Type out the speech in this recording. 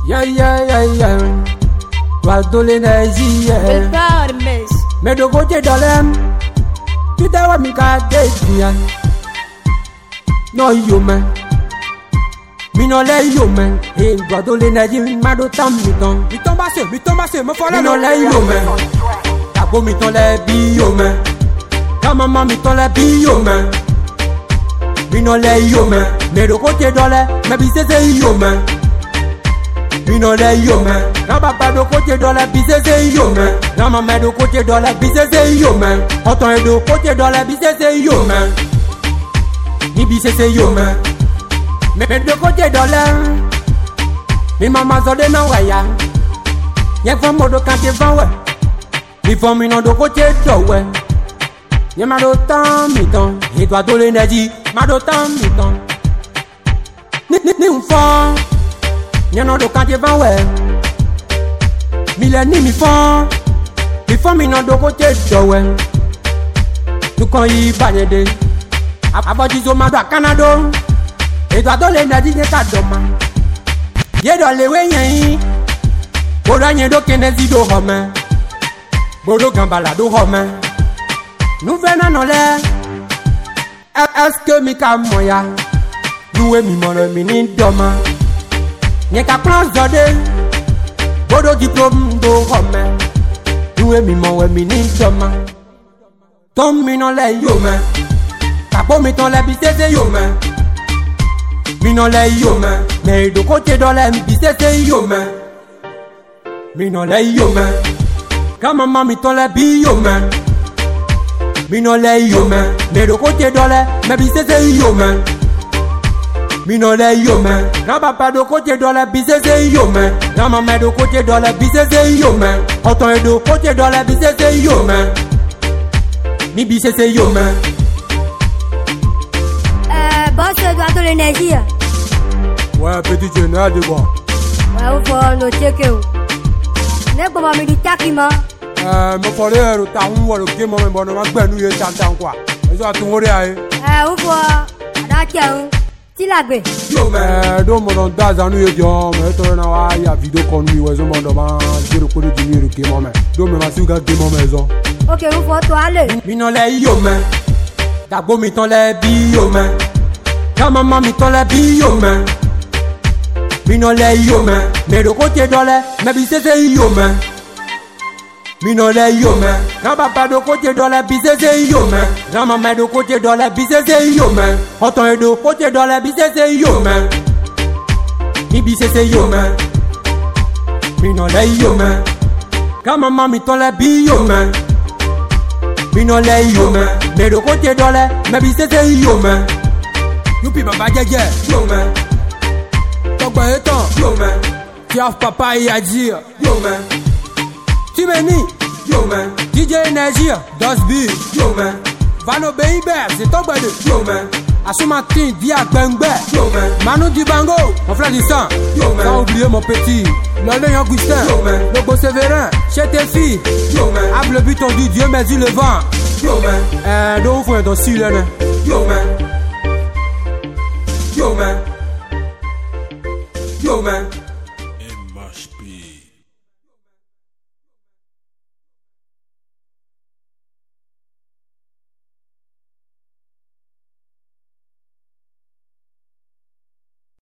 Yeah. Toi de l'énergie, yeah. Mais de côté dans l'aime, tu t'as mis qu'à détruire. Non, yo man. Mi non le yo man. Et toi de l'énergie, ma do tam mi ton. Mi ton basse, me follow. Mi non le yo man. Ta go mi ton le bi yo man. Ta maman mi ton le bi yo man. Mi non le yo man. Mais de côté dans l'aime, mais bi c'est yo man. Mi non le yo man. Na papa de côté dans la bise c'est yo man. Na maman de côté dans la bise c'est yo man. Autant et de côté dans la bise c'est yo man. Ni bise c'est yo man. Mais de côté dans la mi maman zode na waya. Y'a femme de quand tu vas ouais. Mi femme non de côté do ouais. Y'a ma do temps mi temps. Et toi de l'énergie, ma do temps mi temps. Ni un fond. Y'a non de quand tu vas ouais. Mileni mi fond mi non de côté do ouais. Nous quand y bagnede. Avant du ma do Canada. Et toi dans l'énergie n'est pas demain. Y'a dans les weyens. Bodo nye do kenezi do home. Bodo gambala do home. Nous venons dans l'air. Est-ce que mi ka moya? Nous et mi mono mi ni doma. Nye ka plan zode. Bodo diplôme do home. Nous et mi mon mi ni doma. Tom mi non le yo man. Kapo mi ton le bisese yo man. Mi non le yo man. Mais de côté dans le bisese yo man. Mi non le yo man. Quand maman mi ton le bi yo man. Mi non le yo man. Mais de côté dans le mais bisese yo man. Mi non le yo man. Quand papa de côté dans le bisese yo man. Quand maman de côté dans le bisese yo man. Autant et de côté dans le bisese yo man. Mi bisese yo man. Boss doit de l'énergie. Ouais, petit général de quoi? Ouais, ou faut noter que n'est pas me dit takima. Me fallait le taou le game mais bon on va nous y t'entend quoi. Ils ont tout regarder. Ou faut d'ailleurs ti lagbe. Yo mais do mo don da zanu ye jo mais to na wa ya video kon mi we zo mo do ma je ko de ni le game mais do me ma su ga game maison. OK, ou faut toi aller. Mi non le yo mais. Dagbo mi ton le bi yo mais. Ta maman mi ton le bi yo mais. Mi non le yo man. Mais de côté dans le mais bise c'est yo man. Mi non le yo man. Na papa de côté dans le bise c'est yo man. Na maman de côté dans le bise c'est yo man. Autant et de côté dans le bise c'est yo man. Mi bise c'est yo man. Mi non le yo man. Quand maman mi ton le bi yo man. Mi non le yo man. Mais de côté dans le mais bise c'est yo man. Youpi baba jeje yo man. Yo man, tu as papa et à dire. Yo man, tu m'énis. Yo man, DJ Energy, Dosby. Yo man, Vano Baby, c'est ton bade. Yo man, Asumatin, Dia Bengbe. Yo man, Manu du Bango, mon frère du sang. Yo man, sans oublier mon petit, Lolé Augustin. Yo man, le beau Sévérin, chez tes filles. Yo man, Able le but tendu, Dieu mais le vent. Yo man, donc faut être aussi là. Yo man, yo man. Yo man.